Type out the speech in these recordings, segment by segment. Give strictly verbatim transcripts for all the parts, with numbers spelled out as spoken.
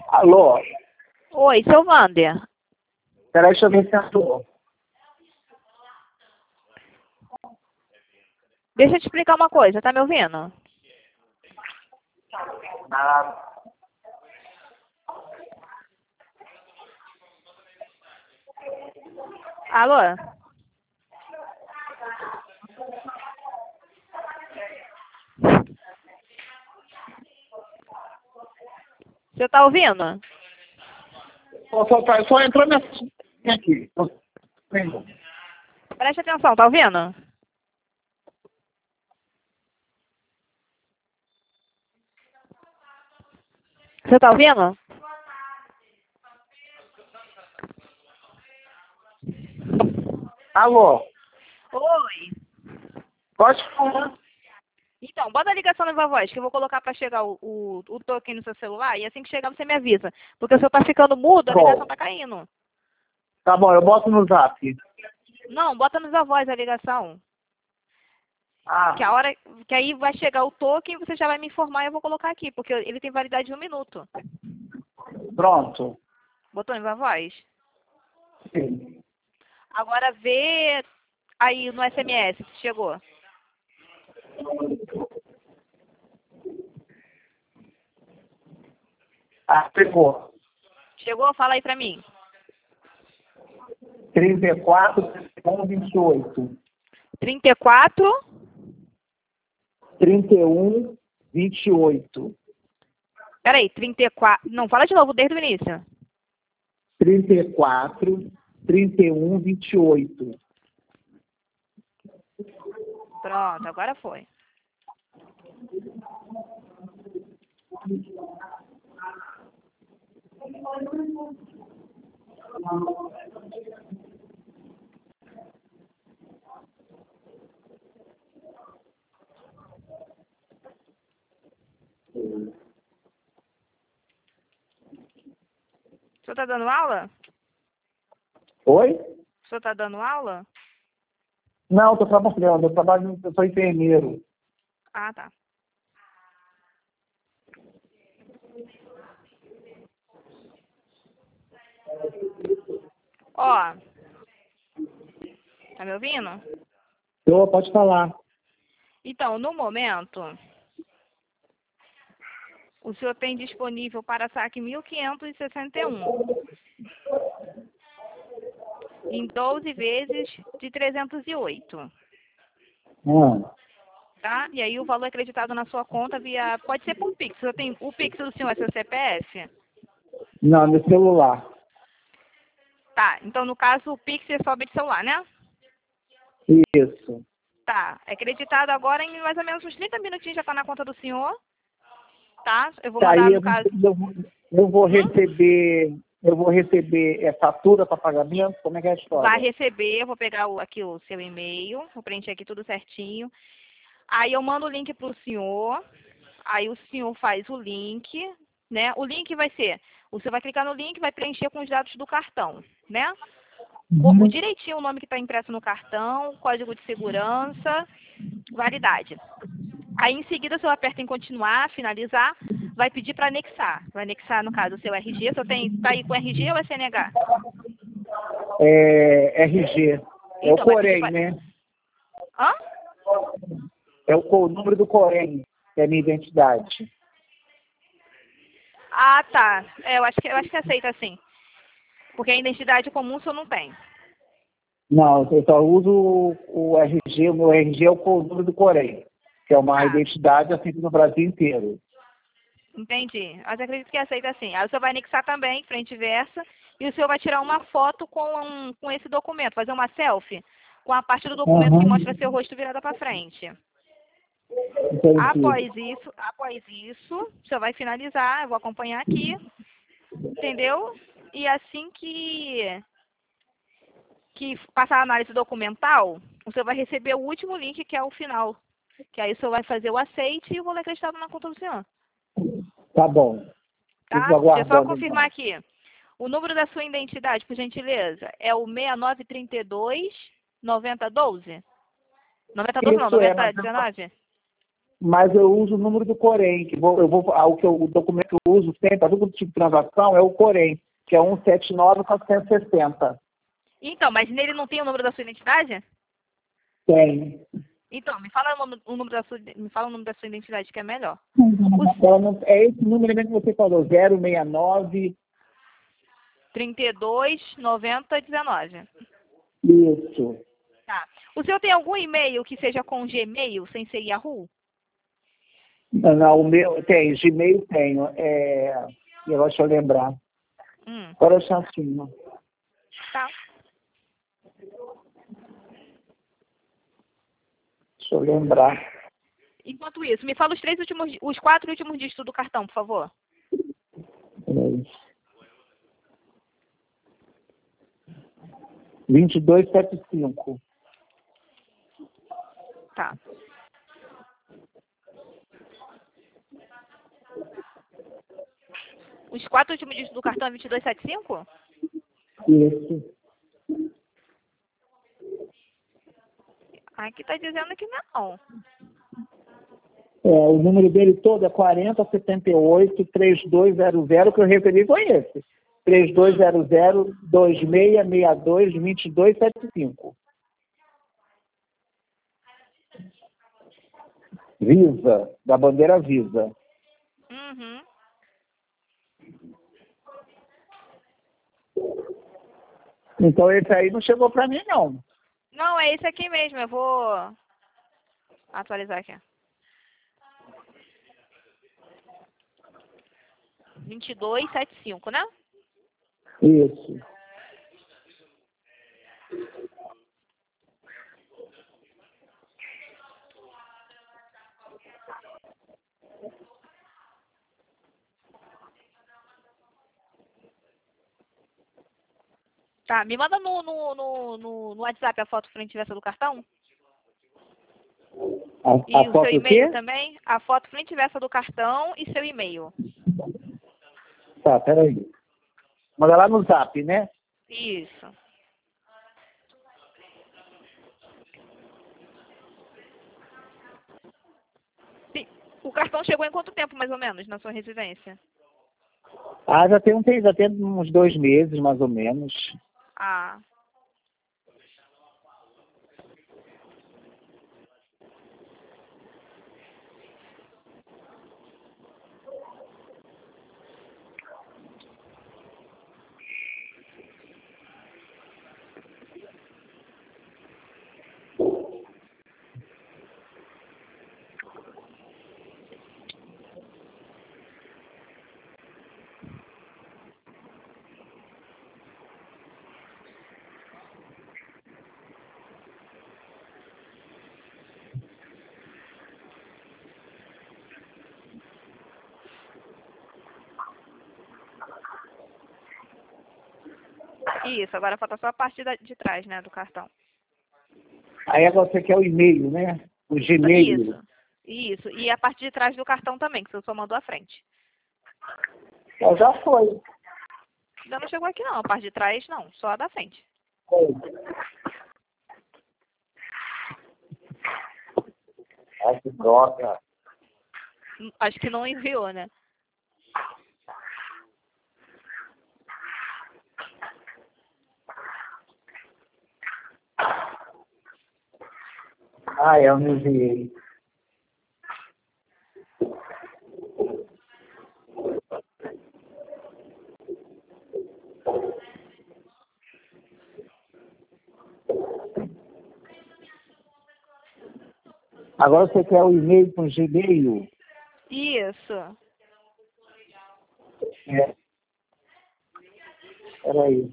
Alô? Oi, seu Wander. Peraí, deixa eu ver se ator. Deixa eu te explicar uma coisa, tá me ouvindo? Ah, Alô? Você tá ouvindo? só, só, tá- só entrou mensagem aqui. Presta atenção, tá ouvindo? Você tá ouvindo? Alô? Oi. Pode falar. Então, bota a ligação na Viva Voz, que eu vou colocar pra chegar o, o, o token no seu celular, e assim que chegar você me avisa. Porque o seu tá ficando mudo, a Bom. ligação tá caindo. Tá bom, eu boto no zap. Não, bota no Viva Voz a ligação. Ah, Que a hora que aí vai chegar o token, você já vai me informar e eu vou colocar aqui, porque ele tem validade de um minuto. pronto. Botou no Viva Voz? Sim. Agora vê aí no S M S se chegou. Ah, pegou. Chegou? Fala aí pra mim. trinta e quatro, um, vinte e oito. trinta e quatro. trinta e um, vinte e oito. Peraí, trinta e quatro. Não, fala de novo desde o início. trinta e quatro, trinta e um, vinte e oito. Pronto, agora foi. O senhor tá dando aula? Oi? O senhor tá dando aula? Não, estou trabalhando. Eu trabalho, eu sou enfermeiro. Ah, tá. Ó. Tá me ouvindo? Eu, pode falar. Então, no momento, o senhor tem disponível para saque mil quinhentos e sessenta e um. Em doze vezes de trezentos e oito. Hum. Tá? E aí o valor é acreditado na sua conta via... Pode ser por Pix. O senhor tem... O Pix do senhor é seu C P F? Não, no celular. Tá. Então, no caso, o Pix é sobe de celular, né? Isso. Tá. É acreditado agora em mais ou menos uns trinta minutinhos já tá na conta do senhor. Tá? Eu vou Tá mandar, aí, no eu, caso... eu, eu vou Hum? receber, eu vou receber é, fatura para pagamento? Como é que é a história? Vai receber, eu vou pegar o, aqui o seu e-mail, vou preencher aqui tudo certinho. Aí eu mando o link para o senhor, aí o senhor faz o link, né? O link vai ser, o senhor vai clicar no link, vai preencher com os dados do cartão, né? O, o Uhum. direitinho o nome que está impresso no cartão, código de segurança, validade. Aí em seguida o senhor aperta em continuar, finalizar, vai pedir para anexar. Vai anexar, no caso, o seu R G, o senhor tem, tá aí com R G ou é C N H? É, R G. É o Então, vai pedir Corém, para... né? Hã? É o, co- o número do Corém, que é a minha identidade. Ah, tá. É, eu acho que eu acho que aceita sim. Porque a identidade comum o senhor não tem. Não, eu só uso o, o R G, o meu R G é o co- número do Corém, que é uma Tá, identidade assim no Brasil inteiro. entendi. Mas eu acredito que aceita sim. Aí o senhor vai anexar também, frente e versa, e o senhor vai tirar uma foto com, um, com esse documento, fazer uma selfie com a parte do documento que Uhum. mostra seu rosto virado para frente. Entendi. Após isso, após isso, o senhor vai finalizar, eu vou acompanhar aqui, entendeu? E assim que, que passar a análise documental, o senhor vai receber o último link, que é o final. Que aí o senhor vai fazer o aceite e o valor acreditado na conta do senhor. Tá bom. Fico Tá? Deixa eu só aguardando confirmar então. aqui. O número da sua identidade, por gentileza, é o seis nove três dois, nove zero um dois? nove zero um dois não, Isso é, mas noventa eu, dezenove? mas eu uso o número do Corém, que vou, eu vou, ah, o, que eu, o documento que eu uso sempre, para todo tipo de transação, é o Corém, que é cento e setenta e nove, quatrocentos e sessenta. Então, mas nele não tem o número da sua identidade? Tem. Então, me fala o nome, o número da sua, me fala o número da sua identidade, que é melhor. Ela não- é esse número mesmo que você falou, zero seis nove. trinta e dois, noventa, dezenove. Isso. Tá. O senhor tem algum e-mail que seja com Gmail, sem ser Yahoo? Não, não, o meu, tem, Gmail tenho. É, e agora deixa eu lembrar. Hum. Agora é chatinho. Tá. Deixa eu lembrar. Enquanto isso, me fala os três últimos, os quatro últimos dígitos do cartão, por favor. Peraí. vinte e dois, setenta e cinco. Tá. Os quatro últimos dígitos do cartão é vinte e dois, setenta e cinco? Isso. Aqui tá dizendo que não. É, o número dele todo é quarenta, setenta e oito, trinta e dois zero zero, que eu referi foi esse. trinta e dois zero zero, vinte e seis sessenta e dois, vinte e dois setenta e cinco. Visa, da bandeira Visa. Uhum. Então esse aí não chegou para mim, não. Não, é esse aqui mesmo. Eu vou atualizar aqui. vinte e dois, setenta e cinco, né? Isso. Tá, me manda no, no, no, no, no WhatsApp a foto frente e versa do cartão. A, E a o foto seu o e-mail quê? também. A foto frente e versa do cartão e seu e-mail. Tá, peraí. Manda lá no Zap, né? Isso. Sim. O cartão chegou em quanto tempo, mais ou menos, na sua residência? Ah, já tem, um, tem, já tem uns dois meses, mais ou menos. Ah. Isso, agora falta só a parte da- de trás, né, do cartão. Aí agora você quer o e-mail, né? O Gmail. Isso. Isso. E a parte de trás do cartão também, que você só mandou à frente. É, já foi. Ainda não chegou aqui não, a parte de trás não, só a da frente. Foi. Ai, que droga. Hum, Acho que não enviou, né? Ah, eu não enviei. Agora você quer o e-mail com Gmail? Isso. É. Peraí.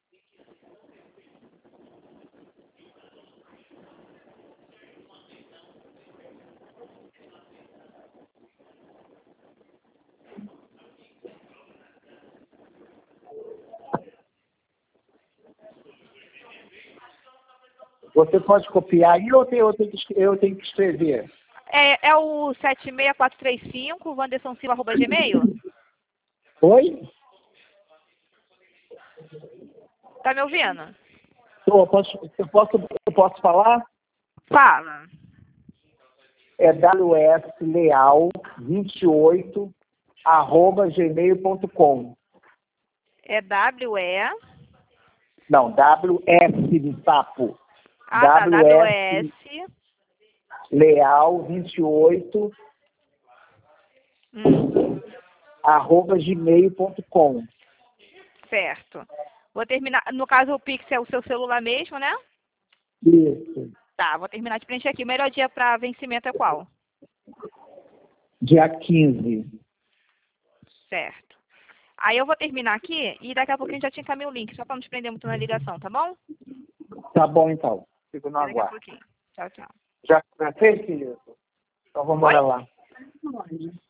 Você pode copiar aí ou tem- eu tenho que, escre- eu tenho que escrever? É, é o sete seis quatro três cinco, wanderson silva arroba gmail? Oi? Tá me ouvindo? Tô, posso, eu, posso, eu posso falar? Fala. é w s leal vinte e oito arroba gmail ponto com. É W E. Não, W S de sapo. Ah, tá, W S. Leal vinte e oito Hum. arroba gmail ponto com. Certo. Vou terminar. No caso, o Pix é o seu celular mesmo, né? Isso. Tá, vou terminar de preencher aqui. O melhor dia para vencimento é qual? Dia quinze. Certo. Aí eu vou terminar aqui e daqui a pouquinho já te encaminho o link, só para não te prender muito na ligação, tá bom? Tá bom, então. Fico no Daqui a aguardo. pouquinho. Tchau, tchau. Já, já fez, filho? Então vamos embora lá.